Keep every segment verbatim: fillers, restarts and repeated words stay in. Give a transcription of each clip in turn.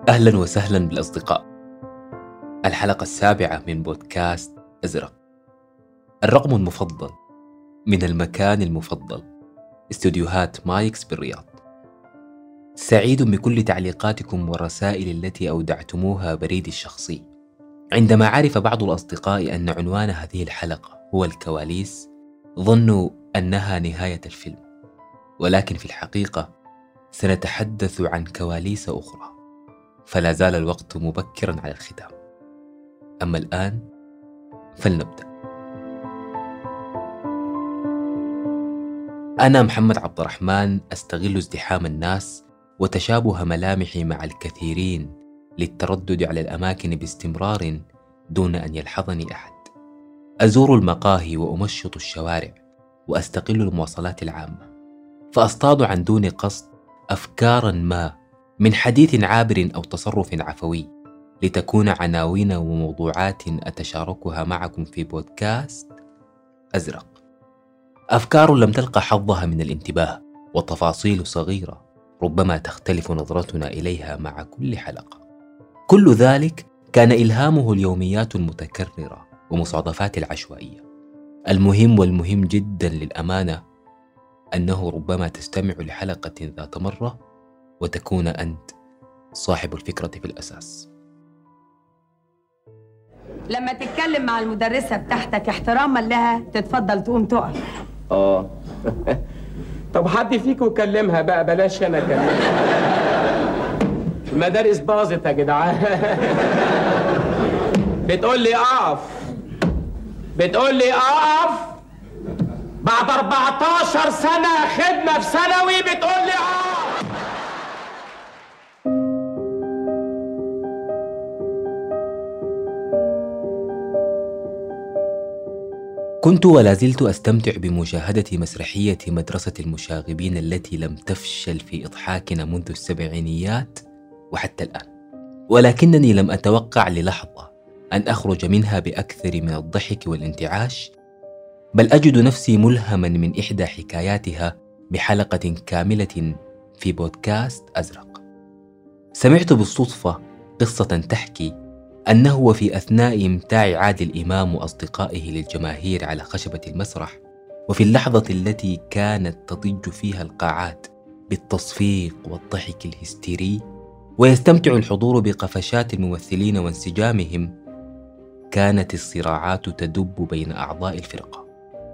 أهلا وسهلا بالأصدقاء. الحلقة السابعة من بودكاست أزرق. الرقم المفضل من المكان المفضل، استوديوهات مايكس بالرياض. سعيد بكل تعليقاتكم والرسائل التي أودعتموها بريدي الشخصي. عندما عرف بعض الأصدقاء أن عنوان هذه الحلقة هو الكواليس، ظنوا أنها نهاية الفيلم، ولكن في الحقيقة سنتحدث عن كواليس أخرى، فلا زال الوقت مبكرا على الختام. أما الآن فلنبدأ. أنا محمد عبد الرحمن، أستغل ازدحام الناس وتشابه ملامحي مع الكثيرين للتردد على الأماكن باستمرار دون أن يلحظني أحد. أزور المقاهي وأمشط الشوارع وأستقل المواصلات العامة، فأصطاد عن دون قصد أفكارا ما من حديث عابر أو تصرف عفوي، لتكون عناوين وموضوعات أتشاركها معكم في بودكاست أزرق. أفكار لم تلقى حظها من الانتباه، وتفاصيل صغيرة ربما تختلف نظرتنا إليها مع كل حلقة. كل ذلك كان إلهامه اليوميات المتكررة ومصادفات العشوائية. المهم والمهم جدا للأمانة أنه ربما تستمع لحلقة ذات مرة وتكون أنت صاحب الفكرة في الأساس. لما تتكلم مع المدرسة بتاعتك احتراما لها تتفضل تقوم تقف. اه طب حد فيكم يكلمها بقى، بلاش انا اكلمها. المدارس باظت يا جدعان. بتقول لي اقف، بتقول لي اقف بعد أربعتاشر سنة خدمة في ثانوي، بتقول لي اقف. كنت ولا زلت أستمتع بمشاهدة مسرحية مدرسة المشاغبين التي لم تفشل في إضحاكنا منذ السبعينيات وحتى الآن، ولكنني لم أتوقع للحظة أن أخرج منها بأكثر من الضحك والانتعاش، بل أجد نفسي ملهما من إحدى حكاياتها بحلقة كاملة في بودكاست أزرق. سمعت بالصدفة قصة تحكي أنه وفي أثناء إمتاع عادل إمام وأصدقائه للجماهير على خشبة المسرح، وفي اللحظة التي كانت تضج فيها القاعات بالتصفيق والضحك الهستيري، ويستمتع الحضور بقفشات الممثلين وانسجامهم، كانت الصراعات تدب بين أعضاء الفرقة.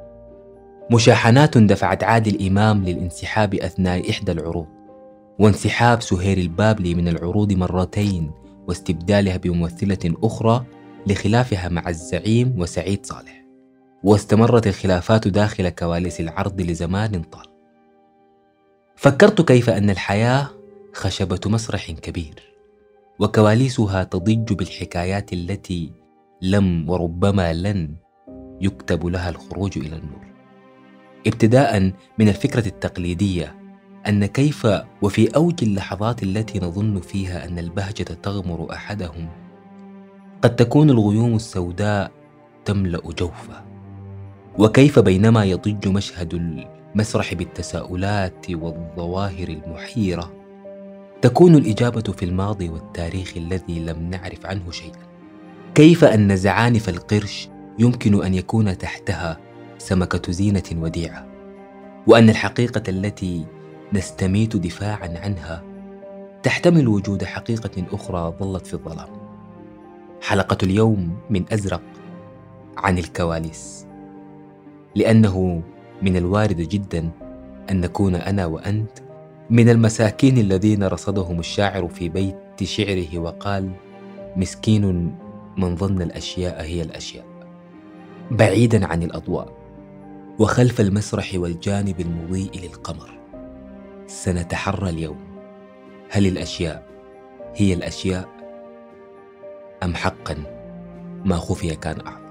مشاحنات دفعت عادل إمام للانسحاب أثناء إحدى العروض، وانسحاب سهير البابلي من العروض مرتين واستبدالها بممثلة أخرى لخلافها مع الزعيم وسعيد صالح، واستمرت الخلافات داخل كواليس العرض لزمان طال. فكرت كيف أن الحياة خشبة مسرح كبير، وكواليسها تضج بالحكايات التي لم وربما لن يكتب لها الخروج إلى النور. ابتداء من الفكرة التقليدية أن كيف وفي أوج اللحظات التي نظن فيها أن البهجة تغمر أحدهم، قد تكون الغيوم السوداء تملأ جوفه، وكيف بينما يضج مشهد المسرح بالتساؤلات والظواهر المحيرة، تكون الإجابة في الماضي والتاريخ الذي لم نعرف عنه شيئا. كيف أن زعانف القرش يمكن أن يكون تحتها سمكة زينة وديعة، وأن الحقيقة التي نستميت دفاعا عنها تحتمل وجود حقيقة أخرى ظلت في الظلام. حلقة اليوم من أزرق عن الكواليس، لأنه من الوارد جدا أن نكون أنا وأنت من المساكين الذين رصدهم الشاعر في بيت شعره وقال: مسكين من ظن الأشياء هي الأشياء، بعيدا عن الأضواء وخلف المسرح والجانب المضيء للقمر. سنتحرى اليوم، هل الأشياء هي الأشياء أم حقا ما خفي كان أعظم؟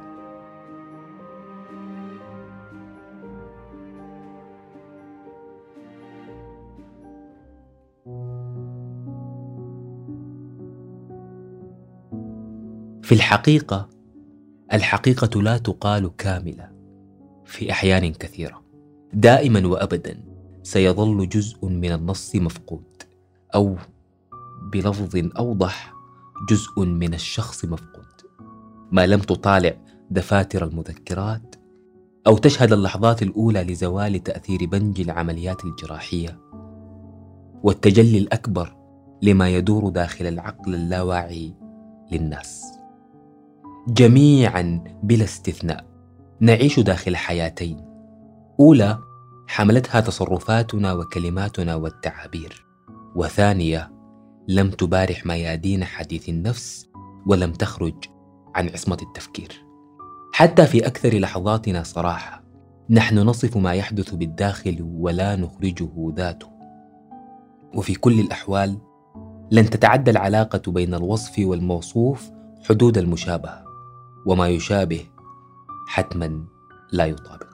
في الحقيقة، الحقيقة لا تقال كاملة في أحيان كثيرة. دائما وأبدا سيظل جزء من النص مفقود، أو بلفظ أوضح: جزء من الشخص مفقود. ما لم تطالع دفاتر المذكرات أو تشهد اللحظات الأولى لزوال تأثير بنج العمليات الجراحية والتجلي الأكبر لما يدور داخل العقل اللاواعي للناس. جميعا بلا استثناء نعيش داخل حياتين: أولى حملتها تصرفاتنا وكلماتنا والتعابير، وثانية لم تبارح ميادين حديث النفس ولم تخرج عن عصمة التفكير. حتى في أكثر لحظاتنا صراحة نحن نصف ما يحدث بالداخل ولا نخرجه ذاته، وفي كل الأحوال لن تتعدى العلاقة بين الوصف والموصوف حدود المشابهة، وما يشابه حتما لا يطابق.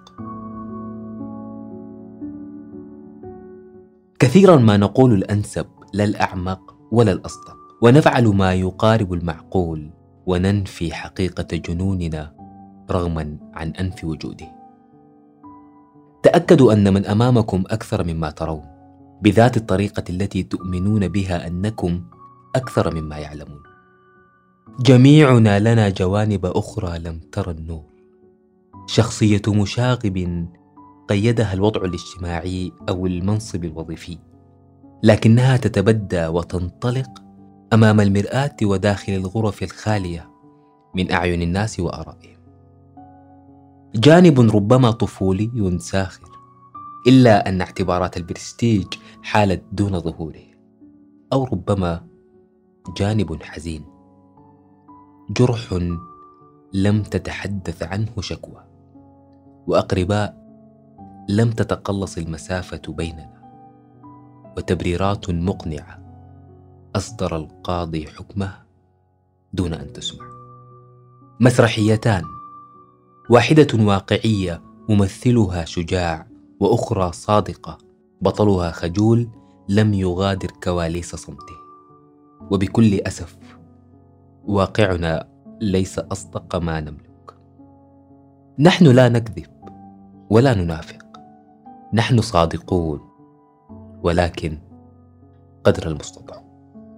كثيرا ما نقول الأنسب لا الأعمق ولا الأصدق، ونفعل ما يقارب المعقول وننفي حقيقة جنوننا رغما عن أنف وجوده. تأكدوا أن من أمامكم أكثر مما ترون، بذات الطريقة التي تؤمنون بها أنكم أكثر مما يعلمون. جميعنا لنا جوانب أخرى لم ترى النور، شخصية مشاغب قيدها الوضع الاجتماعي أو المنصب الوظيفي، لكنها تتبدى وتنطلق أمام المرآة وداخل الغرف الخالية من أعين الناس وآرائهم. جانب ربما طفولي ساخر، إلا أن اعتبارات البرستيج حالت دون ظهوره، أو ربما جانب حزين، جرح لم تتحدث عنه شكوى، وأقرباء لم تتقلص المسافة بيننا، وتبريرات مقنعة أصدر القاضي حكمه دون أن تسمع. مسرحيتان، واحدة واقعية ممثلها شجاع، وأخرى صادقة بطلها خجول لم يغادر كواليس صمته. وبكل أسف واقعنا ليس أصدق ما نملك. نحن لا نكذب ولا ننافق، نحن صادقون، ولكن قدر المستطاع.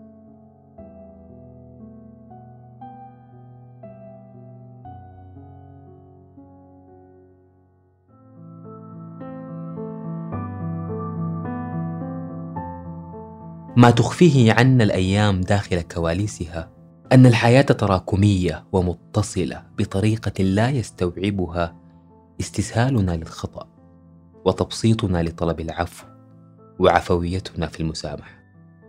ما تخفيه عنا الأيام داخل كواليسها أن الحياة تراكمية ومتصلة بطريقة لا يستوعبها استسهالنا للخطأ، وتبسيطنا لطلب العفو، وعفويتنا في المسامحة.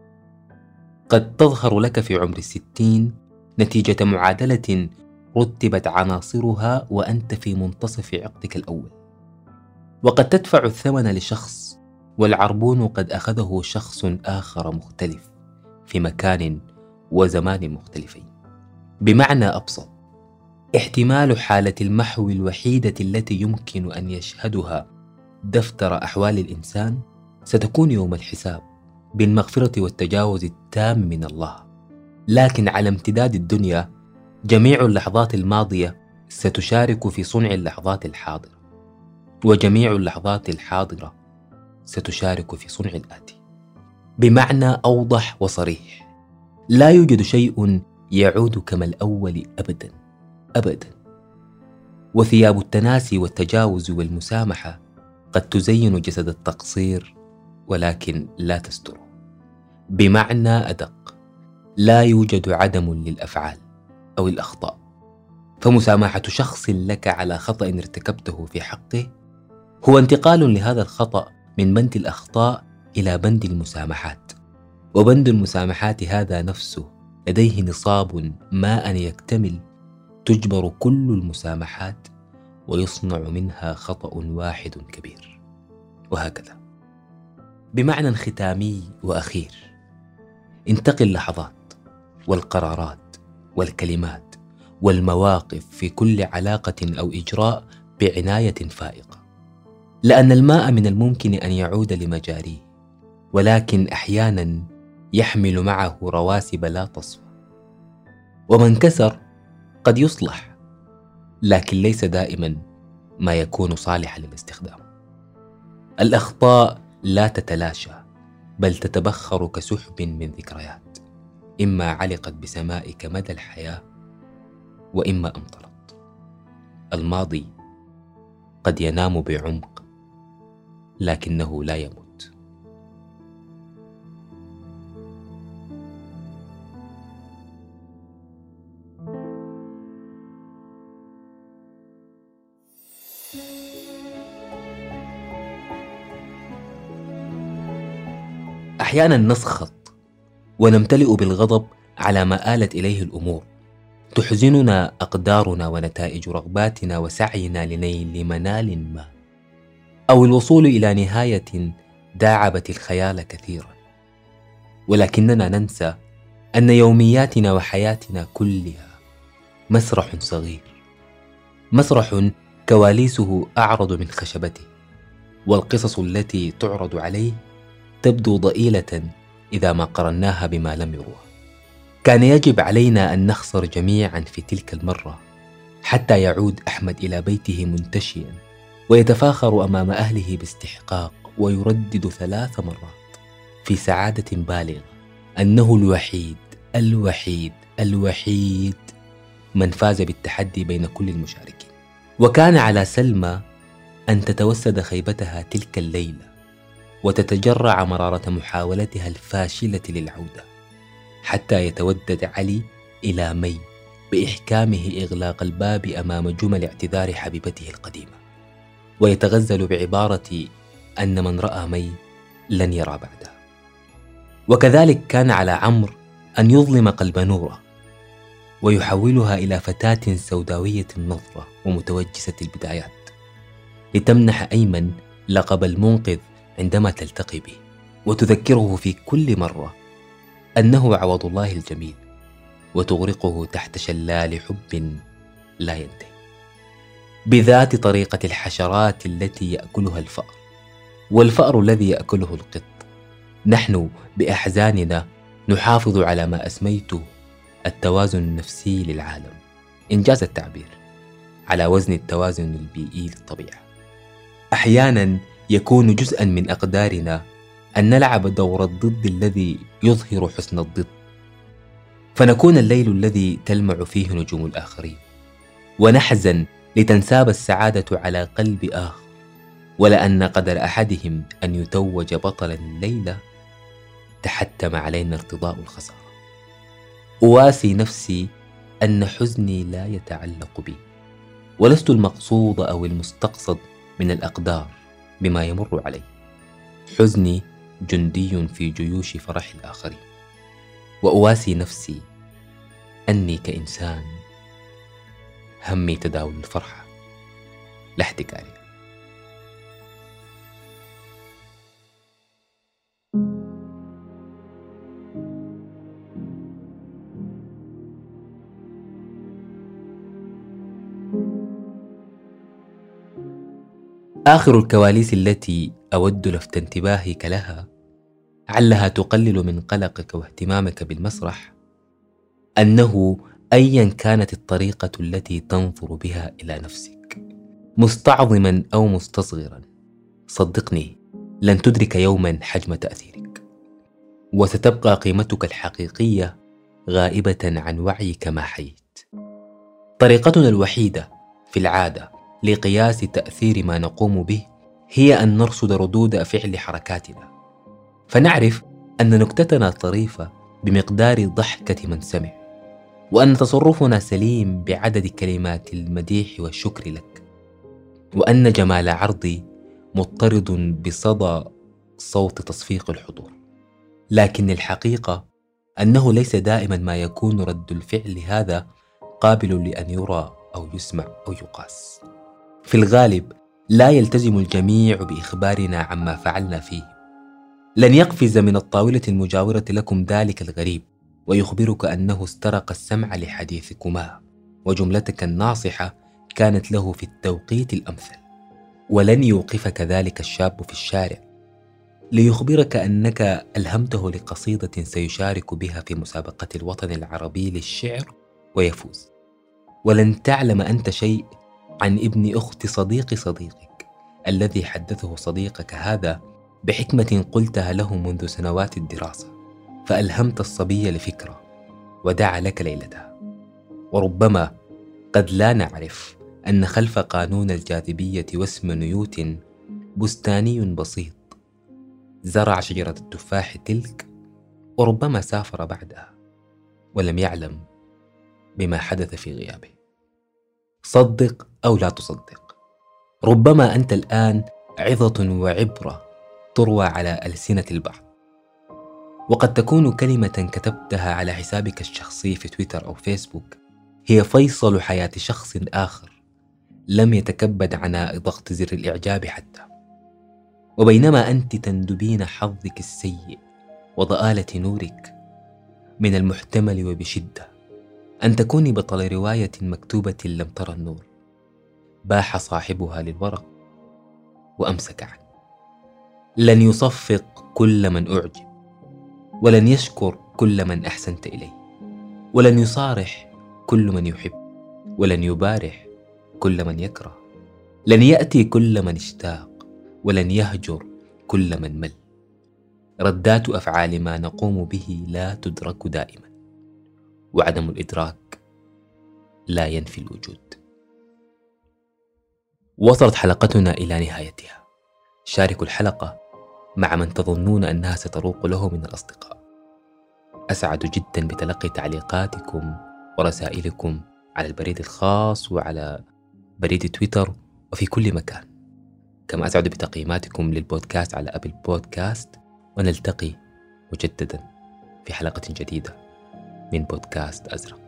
قد تظهر لك في عمر الستين نتيجة معادلة رتبت عناصرها وأنت في منتصف عقدك الأول، وقد تدفع الثمن لشخص والعربون قد أخذه شخص آخر مختلف في مكان وزمان مختلفين. بمعنى أبسط، احتمال حالة المحو الوحيدة التي يمكن أن يشهدها دفتر أحوال الإنسان ستكون يوم الحساب بالمغفرة والتجاوز التام من الله. لكن على امتداد الدنيا جميع اللحظات الماضية ستشارك في صنع اللحظات الحاضرة، وجميع اللحظات الحاضرة ستشارك في صنع الآتي. بمعنى أوضح وصريح، لا يوجد شيء يعود كما الأول أبدا أبدا. وثياب التناسي والتجاوز والمسامحة قد تزين جسد التقصير ولكن لا تستره. بمعنى أدق، لا يوجد عدم للأفعال أو الأخطاء، فمسامحة شخص لك على خطأ ارتكبته في حقه هو انتقال لهذا الخطأ من بند الأخطاء إلى بند المسامحات. وبند المسامحات هذا نفسه لديه نصاب ما أن يكتمل تجبر كل المسامحات ويصنع منها خطأ واحد كبير، وهكذا. بمعنى ختامي وأخير، انتقي اللحظات والقرارات والكلمات والمواقف في كل علاقة أو إجراء بعناية فائقة، لأن الماء من الممكن أن يعود لمجاريه، ولكن أحيانا يحمل معه رواسب لا تصفى. ومن كسر قد يصلح، لكن ليس دائما ما يكون صالحا للاستخدام. الأخطاء لا تتلاشى بل تتبخر كسحب من ذكريات، إما علقت بسمائك مدى الحياة وإما أمطرت. الماضي قد ينام بعمق لكنه لا يموت. أحيانا نسخط ونمتلئ بالغضب على ما آلت إليه الأمور. تحزننا أقدارنا ونتائج رغباتنا وسعينا لنيل منال ما، أو الوصول إلى نهاية داعبت الخيال كثيرا. ولكننا ننسى أن يومياتنا وحياتنا كلها مسرح صغير، مسرح كواليسه أعرض من خشبته، والقصص التي تعرض عليه تبدو ضئيلة إذا ما قرناها بما لم يروى. كان يجب علينا أن نخسر جميعا في تلك المرة حتى يعود أحمد إلى بيته منتشيا ويتفاخر أمام أهله باستحقاق، ويردد ثلاث مرات في سعادة بالغة أنه الوحيد الوحيد الوحيد من فاز بالتحدي بين كل المشاركين. وكان على سلمى أن تتوسد خيبتها تلك الليلة وتتجرع مرارة محاولتها الفاشلة للعودة، حتى يتودد علي إلى مي بإحكامه إغلاق الباب أمام جمل اعتذار حبيبته القديمة، ويتغزل بعبارة أن من رأى مي لن يرى بعدها. وكذلك كان على عمرو أن يظلم قلب نورة ويحولها إلى فتاة سوداوية النظرة ومتوجسة البدايات، لتمنح أيمن لقب المنقذ عندما تلتقي به، وتذكره في كل مرة أنه عوض الله الجميل، وتغرقه تحت شلال حب لا ينتهي، بذات طريقة الحشرات التي يأكلها الفأر، والفأر الذي يأكله القط. نحن بأحزاننا نحافظ على ما أسميته التوازن النفسي للعالم، إنجاز التعبير، على وزن التوازن البيئي للطبيعة. أحيانا يكون جزءا من أقدارنا أن نلعب دور الضد الذي يظهر حسن الضد، فنكون الليل الذي تلمع فيه نجوم الآخرين، ونحزن لتنساب السعادة على قلب آخر، ولأن قدر أحدهم أن يتوج بطلا الليلة تحتم علينا ارتضاء الخسارة. أواسي نفسي أن حزني لا يتعلق بي، ولست المقصود أو المستقصد من الأقدار بما يمر علي. حزني جندي في جيوش فرح الآخرين، وأواسي نفسي أني كإنسان همي تداول الفرحة لا احتكارها. آخر الكواليس التي أود لفت انتباهك لها، علها تقلل من قلقك واهتمامك بالمسرح، أنه أيا كانت الطريقة التي تنظر بها إلى نفسك، مستعظما أو مستصغرا، صدقني لن تدرك يوما حجم تأثيرك، وستبقى قيمتك الحقيقية غائبة عن وعيك ما حييت. طريقتنا الوحيدة في العادة لقياس تأثير ما نقوم به هي أن نرصد ردود فعل حركاتنا، فنعرف أن نكتتنا طريفة بمقدار ضحكة من سمع، وأن تصرفنا سليم بعدد كلمات المديح والشكر لك، وأن جمال عرضي مضطرد بصدى صوت تصفيق الحضور. لكن الحقيقة أنه ليس دائما ما يكون رد الفعل هذا قابل لأن يرى أو يسمع أو يقاس. في الغالب لا يلتزم الجميع بإخبارنا عما فعلنا فيه. لن يقفز من الطاولة المجاورة لكم ذلك الغريب ويخبرك أنه استرق السمع لحديثكما، وجملتك الناصحة كانت له في التوقيت الأمثل. ولن يوقفك ذلك الشاب في الشارع ليخبرك أنك ألهمته لقصيدة سيشارك بها في مسابقة الوطن العربي للشعر ويفوز. ولن تعلم أنت شيء عن ابن أخت صديق صديقك الذي حدثه صديقك هذا بحكمة قلتها له منذ سنوات الدراسة، فألهمت الصبي لفكرة ودعا لك ليلتها. وربما قد لا نعرف أن خلف قانون الجاذبية واسم نيوتن بستاني بسيط زرع شجرة التفاح تلك، وربما سافر بعدها ولم يعلم بما حدث في غيابه. صدق أو لا تصدق، ربما أنت الآن عظة وعبرة تروى على ألسنة البعض، وقد تكون كلمة كتبتها على حسابك الشخصي في تويتر أو فيسبوك هي فيصل حياة شخص آخر لم يتكبد عناء ضغط زر الإعجاب حتى. وبينما أنت تندبين حظك السيء وضآلة نورك، من المحتمل وبشدة أن تكوني بطل رواية مكتوبة لم ترى النور، باح صاحبها للورق وأمسك عنه. لن يصفق كل من أعجب، ولن يشكر كل من أحسنت إليه، ولن يصارح كل من يحب، ولن يبارح كل من يكره، لن يأتي كل من اشتاق، ولن يهجر كل من مل. ردات أفعال ما نقوم به لا تدرك دائما، وعدم الإدراك لا ينفي الوجود. وصلت حلقتنا إلى نهايتها. شاركوا الحلقة مع من تظنون أنها ستروق له من الأصدقاء. أسعد جدا بتلقي تعليقاتكم ورسائلكم على البريد الخاص وعلى بريد تويتر وفي كل مكان، كما أسعد بتقييماتكم للبودكاست على أبل بودكاست. ونلتقي مجددا في حلقة جديدة من بودكاست أزرق.